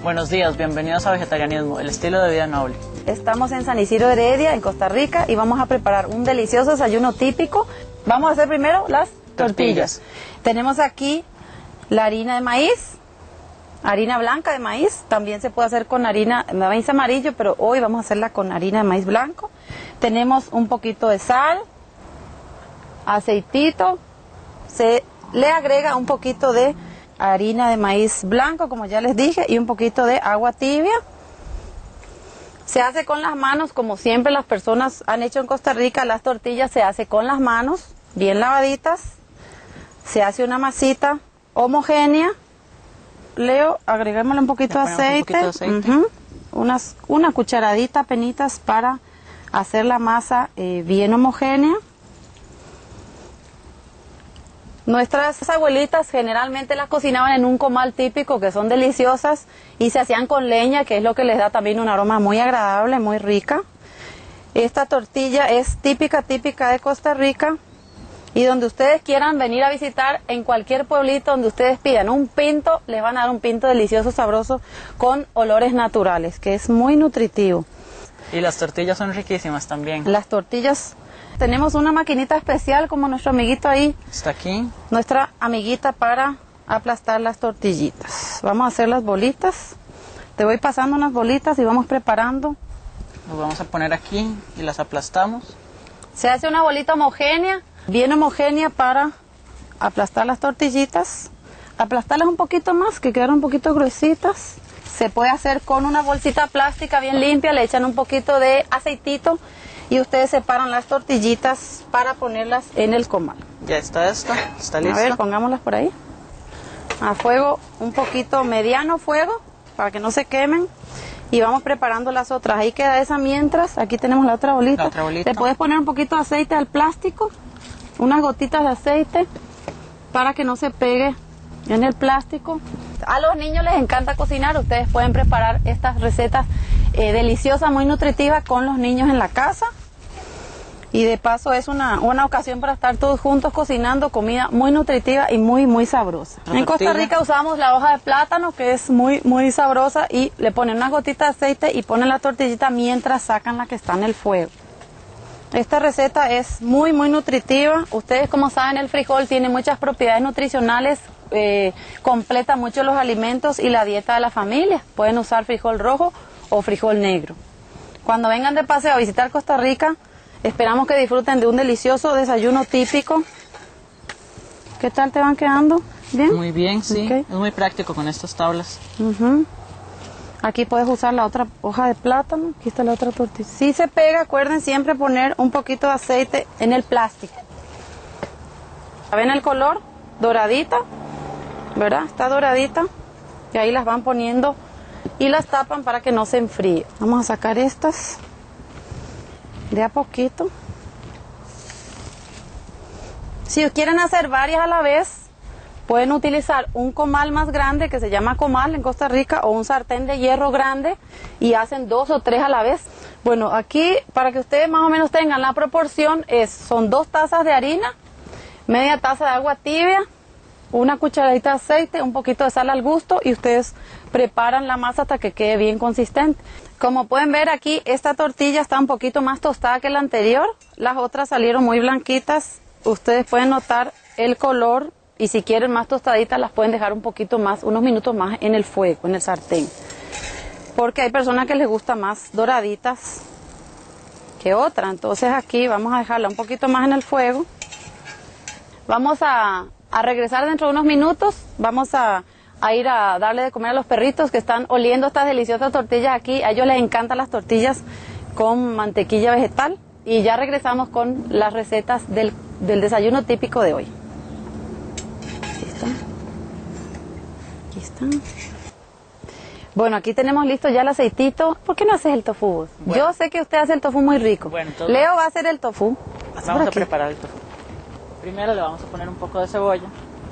Buenos días, bienvenidos a Vegetarianismo, el estilo de vida noble. Estamos en San Isidro Heredia, en Costa Rica, y vamos a preparar un delicioso desayuno típico. Vamos a hacer primero las tortillas. Tenemos aquí la harina de maíz, harina blanca de maíz. También se puede hacer con harina de maíz amarillo, pero hoy vamos a hacerla con harina de maíz blanco. Tenemos un poquito de sal, aceitito, se le agrega un poquito de harina de maíz blanco, como ya les dije, y un poquito de agua tibia. Se hace con las manos, como siempre las personas han hecho en Costa Rica. Las tortillas se hace con las manos, bien lavaditas. Se hace una masita homogénea. Leo, agreguémosle un poquito de aceite. Una cucharadita apenitas para hacer la masa bien homogénea. Nuestras abuelitas generalmente las cocinaban en un comal típico, que son deliciosas, y se hacían con leña, que es lo que les da también un aroma muy agradable, muy rica. Esta tortilla es típica de Costa Rica, y donde ustedes quieran venir a visitar, en cualquier pueblito donde ustedes pidan un pinto, les van a dar un pinto delicioso, sabroso, con olores naturales, que es muy nutritivo. Y las tortillas son riquísimas también. Las tortillas... Tenemos una maquinita especial, como nuestro amiguito ahí. Está aquí. Nuestra amiguita para aplastar las tortillitas. Vamos a hacer las bolitas. Te voy pasando unas bolitas y vamos preparando. Las vamos a poner aquí y las aplastamos. Se hace una bolita homogénea, bien homogénea, para aplastar las tortillitas. Aplastarlas un poquito más, que quedaron un poquito gruesitas. Se puede hacer con una bolsita plástica bien limpia, le echan un poquito de aceitito y ustedes separan las tortillitas para ponerlas en el comal. Ya está esta, está lista. A ver, pongámoslas por ahí. A fuego un poquito mediano fuego, para que no se quemen. Y vamos preparando las otras. Ahí queda esa mientras. Aquí tenemos la otra bolita. Le puedes poner un poquito de aceite al plástico, unas gotitas de aceite, para que no se pegue en el plástico. A los niños les encanta cocinar. Ustedes pueden preparar estas recetas deliciosas, muy nutritivas, con los niños en la casa. Y de paso es una ocasión para estar todos juntos cocinando comida muy nutritiva y muy sabrosa. En Costa Rica usamos la hoja de plátano, que es muy sabrosa, y le ponen unas gotitas de aceite y ponen la tortillita mientras sacan la que está en el fuego. Esta receta es muy nutritiva. Ustedes, como saben, el frijol tiene muchas propiedades nutricionales, completa mucho los alimentos y la dieta de la familia. Pueden usar frijol rojo o frijol negro. Cuando vengan de paseo a visitar Costa Rica, esperamos que disfruten de un delicioso desayuno típico. ¿Qué tal te van quedando? ¿Bien? Muy bien, sí. Okay. Es muy práctico con estas tablas. Aquí puedes usar la otra hoja de plátano. Aquí está la otra tortilla. Si se pega, acuerden siempre poner un poquito de aceite en el plástico. ¿Ven el color? Doradita, ¿verdad? Está doradita. Y ahí las van poniendo y las tapan para que no se enfríe. Vamos a sacar estas de a poquito. Si quieren hacer varias a la vez, pueden utilizar un comal más grande, que se llama comal en Costa Rica, o un sartén de hierro grande, y hacen 2 o 3 a la vez. Bueno, aquí, para que ustedes más o menos tengan la proporción, son 2 tazas de harina, media taza de agua tibia, una cucharadita de aceite, un poquito de sal al gusto, y ustedes preparan la masa hasta que quede bien consistente. Como pueden ver aquí, esta tortilla está un poquito más tostada que la anterior. Las otras salieron muy blanquitas. Ustedes pueden notar el color, y si quieren más tostaditas las pueden dejar un poquito más, unos minutos más en el fuego, en el sartén. Porque hay personas que les gusta más doraditas que otra. Entonces aquí vamos a dejarla un poquito más en el fuego. Vamos a regresar dentro de unos minutos. Vamos a ir a darle de comer a los perritos que están oliendo estas deliciosas tortillas aquí. A ellos les encantan las tortillas con mantequilla vegetal. Y ya regresamos con las recetas del desayuno típico de hoy. Aquí está. Bueno, aquí tenemos listo ya el aceitito. ¿Por qué no haces el tofu? Bueno, yo sé que usted hace el tofu muy rico. Bueno, entonces, Leo va a hacer el tofu. Vamos a preparar el tofu. Primero le vamos a poner un poco de cebolla.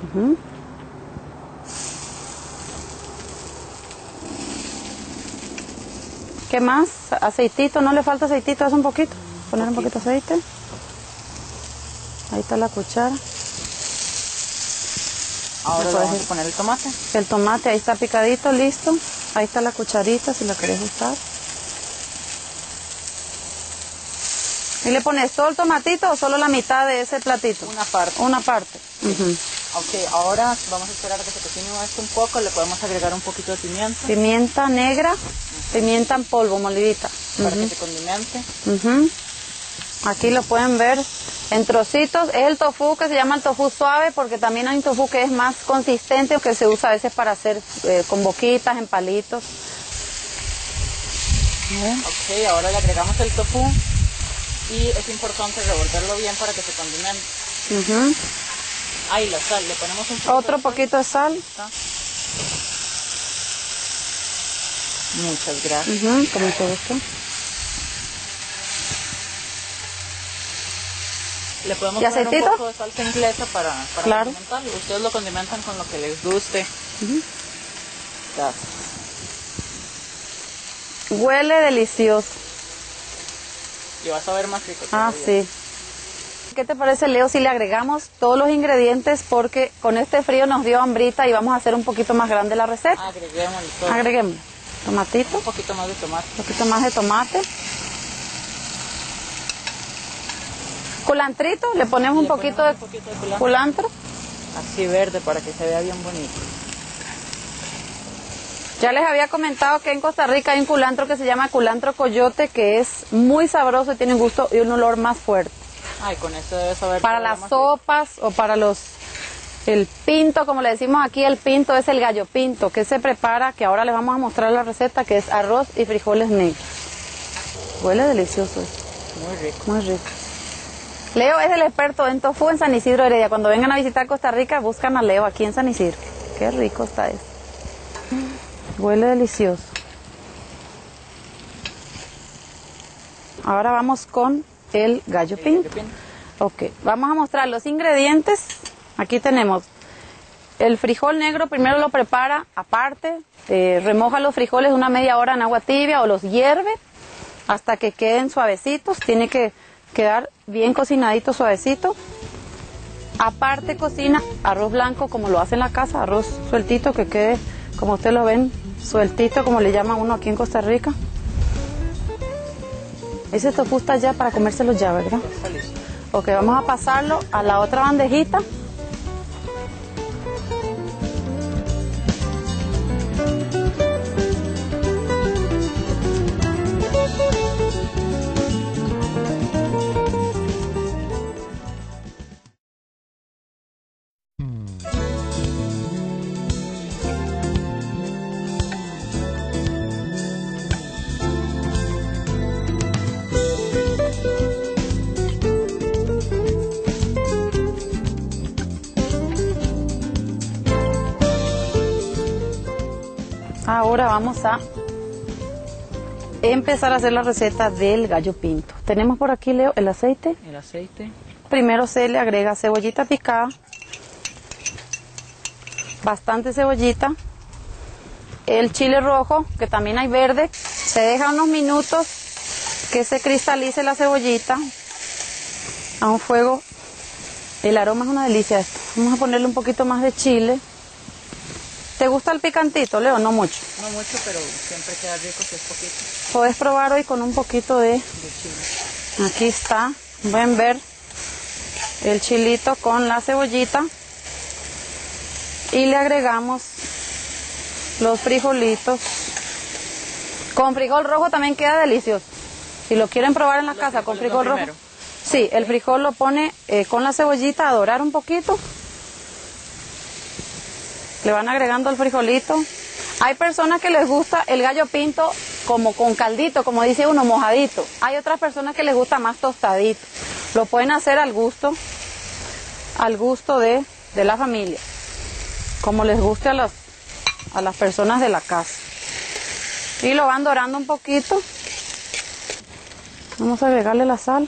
¿Qué más? Aceitito, no le falta aceitito, haz un poquito. Poner un poquito de aceite. Ahí está la cuchara. Ahora le vamos a poner el tomate. El tomate ahí está picadito, listo. Ahí está la cucharita si la querés usar. ¿Y le pones todo el tomatito o solo la mitad de ese platito? Una parte. Una parte. Ujú. Ok, ahora vamos a esperar a que se cocine esto un poco. Le podemos agregar un poquito de pimienta. Pimienta negra, pimienta en polvo, molidita. Para que se condimente. Ujú. Aquí lo pueden ver en trocitos. Es el tofu que se llama el tofu suave porque también hay un tofu que es más consistente o que se usa a veces para hacer con boquitas, en palitos. Ok, ahora le agregamos el tofu y es importante revolverlo bien para que se condimente. Ujú. Ahí la sal, le ponemos un poquito Otro de sal. poquito de sal. ¿Está? Muchas gracias. Ujú, como te gusta. Le podemos ¿Y poner aceitito? un poco de salsa inglesa para Claro. condimentarlo. Ustedes lo condimentan con lo que les guste. Gracias. Huele delicioso. Y vas a ver más rico. Ah, todavía. sí. ¿Qué te parece, Leo, si le agregamos todos los ingredientes? Porque con este frío nos dio hambrita y vamos a hacer un poquito más grande la receta. Agreguémosle todo. Agreguemos tomatito, Un poquito más de tomate. un poquito más de tomate. Culantrito, le ponemos un Le poquito ponemos de un poquito de culantro. culantro. Así verde para que se vea bien bonito. Ya les había comentado que en Costa Rica hay un culantro que se llama culantro coyote, que es muy sabroso y tiene un gusto y un olor más fuerte. Ay, con esto debe saber. Para todavía las más rico. sopas o para el pinto, como le decimos aquí, el pinto es el gallo pinto, que se prepara, que ahora les vamos a mostrar la receta, que es arroz y frijoles negros. Huele delicioso esto, Muy rico. muy rico. Leo es el experto en tofu en San Isidro Heredia. Cuando vengan a visitar Costa Rica, buscan a Leo aquí en San Isidro. Qué rico está esto. Huele delicioso. Ahora vamos con el gallo pinto. Ok, vamos a mostrar los ingredientes. Aquí tenemos el frijol negro, primero lo prepara aparte, remoja los frijoles una media hora en agua tibia o los hierve hasta que queden suavecitos. Tiene que quedar bien cocinadito, suavecito. Aparte cocina arroz blanco como lo hace en la casa, arroz sueltito que quede, como ustedes lo ven, sueltito como le llama uno aquí en Costa Rica. Ese tofu está ya para comérselo ya, ¿verdad? Está listo. Ok, vamos a pasarlo a la otra bandejita. Ahora vamos a empezar a hacer la receta del gallo pinto. Tenemos por aquí, Leo, el aceite. El aceite. Primero se le agrega cebollita picada, bastante cebollita, el chile rojo, que también hay verde. Se deja unos minutos que se cristalice la cebollita a un fuego. El aroma es una delicia esto. Vamos a ponerle un poquito más de chile. ¿Te gusta el picantito, Leo? No mucho. No mucho, pero siempre queda rico si es poquito Puedes probar hoy con un poquito de... de chile. Aquí está. Pueden ver el chilito con la cebollita. Y le agregamos los frijolitos. Con frijol rojo también queda delicioso. Si lo quieren probar en la casa con frijol rojo. Primero. Sí, el frijol lo pone con la cebollita a dorar un poquito. Le van agregando el frijolito. Hay personas que les gusta el gallo pinto como con caldito, como dice uno, mojadito. Hay otras personas que les gusta más tostadito. Lo pueden hacer al gusto de la familia, como les guste a las personas de la casa. Y lo van dorando un poquito. Vamos a agregarle la sal.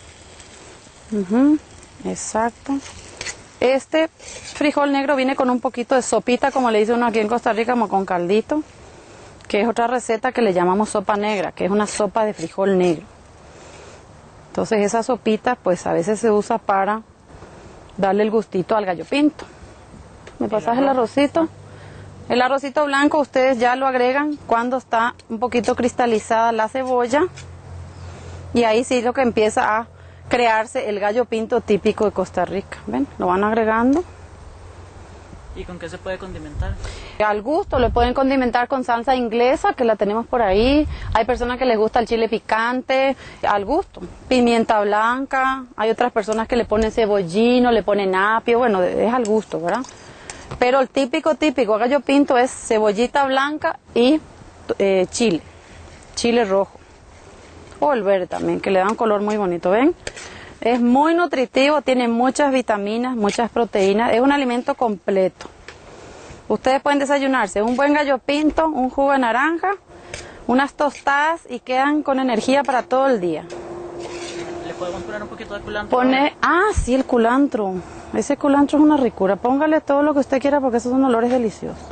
Exacto. Este frijol negro viene con un poquito de sopita, como le dice uno aquí en Costa Rica, como con caldito, que es otra receta que le llamamos sopa negra, que es una sopa de frijol negro. Entonces esa sopita pues a veces se usa para darle el gustito al gallo pinto. ¿Me pasas el arrocito? El arrocito blanco ustedes ya lo agregan cuando está un poquito cristalizada la cebolla. Y ahí sí lo que empieza a crearse el gallo pinto típico de Costa Rica. ¿Ven? Lo van agregando. ¿Y con qué se puede condimentar? Al gusto, le pueden condimentar con salsa inglesa, que la tenemos por ahí. Hay personas que les gusta el chile picante, al gusto. Pimienta blanca, hay otras personas que le ponen cebollino, le ponen apio, bueno, es al gusto, ¿verdad? Pero el típico gallo pinto es cebollita blanca y chile rojo. O el verde también, que le da un color muy bonito, ¿ven? Es muy nutritivo, tiene muchas vitaminas, muchas proteínas, es un alimento completo. Ustedes pueden desayunarse un buen gallo pinto, un jugo de naranja, unas tostadas y quedan con energía para todo el día. ¿Le podemos poner un poquito de culantro? Sí, el culantro. Ese culantro es una ricura. Póngale todo lo que usted quiera porque esos son olores deliciosos.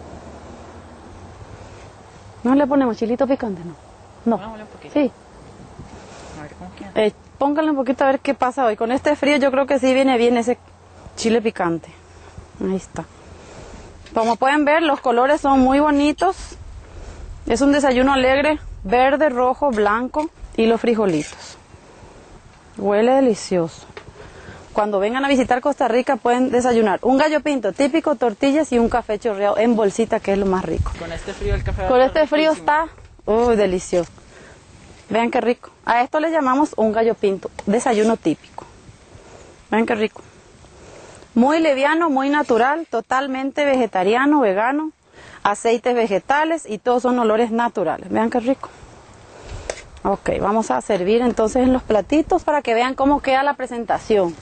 ¿No le ponemos chilito picante? No. Pongámosle un poquito. Sí. A ver, ¿cómo queda? Póngale un poquito a ver qué pasa hoy. Con este frío yo creo que sí viene bien ese chile picante. Ahí está. Como pueden ver, los colores son muy bonitos. Es un desayuno alegre, verde, rojo, blanco y los frijolitos. Huele delicioso. Cuando vengan a visitar Costa Rica pueden desayunar un gallo pinto típico, tortillas y un café chorreado en bolsita, que es lo más rico. Con este frío el café va a Con estar este frío riquísimo. está delicioso. Vean qué rico. A esto le llamamos un gallo pinto, desayuno típico. Vean qué rico. Muy liviano, muy natural, totalmente vegetariano, vegano, aceites vegetales y todos son olores naturales. Vean qué rico. Ok, vamos a servir entonces en los platitos para que vean cómo queda la presentación.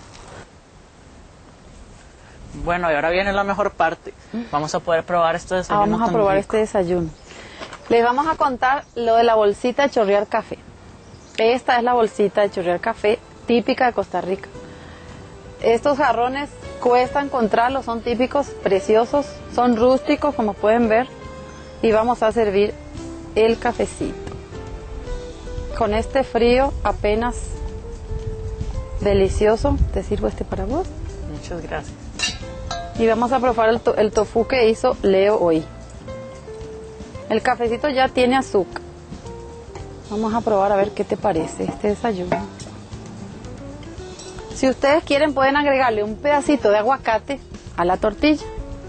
Bueno, y ahora viene la mejor parte. Vamos a poder probar este desayuno. Vamos a tan probar rico. este desayuno. Les vamos a contar lo de la bolsita de chorrear café. Esta es la bolsita de chorrear café típica de Costa Rica. Estos jarrones cuesta encontrarlos, son típicos, preciosos, son rústicos como pueden ver. Y vamos a servir el cafecito. Con este frío apenas delicioso, te sirvo este para vos. Muchas gracias. Y vamos a probar el tofu que hizo Leo hoy. El cafecito ya tiene azúcar. Vamos a probar a ver qué te parece este desayuno. Si ustedes quieren pueden agregarle un pedacito de aguacate a la tortilla.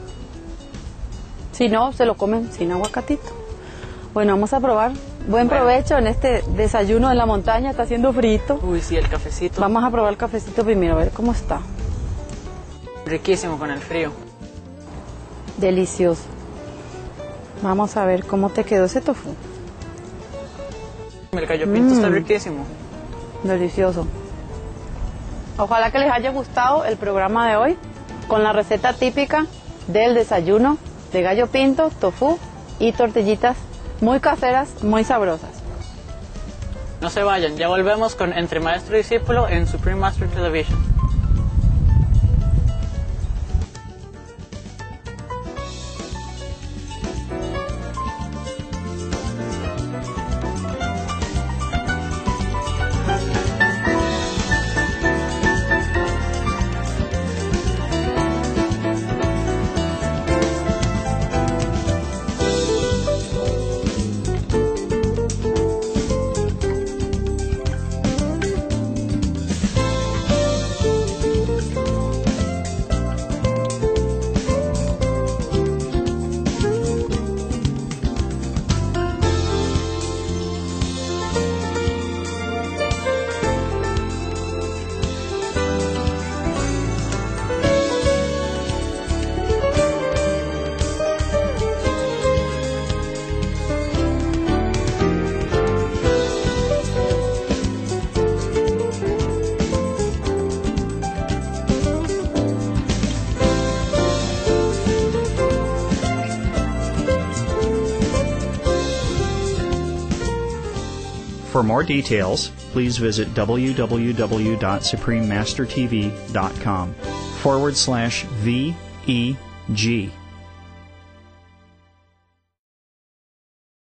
Si no, se lo comen sin aguacatito. Bueno, vamos a probar. Buen provecho en este desayuno en la montaña, está haciendo frito. Uy, sí, el cafecito. Vamos a probar el cafecito primero, a ver cómo está. Riquísimo con el frío. Delicioso. Vamos a ver cómo te quedó ese tofu. El gallo pinto está riquísimo. Delicioso. Ojalá que les haya gustado el programa de hoy con la receta típica del desayuno de gallo pinto, tofu y tortillitas muy caseras, muy sabrosas. No se vayan, ya volvemos con Entre Maestro y Discípulo en Supreme Master Television. For more details, please visit www.suprememastertv.com /VEG.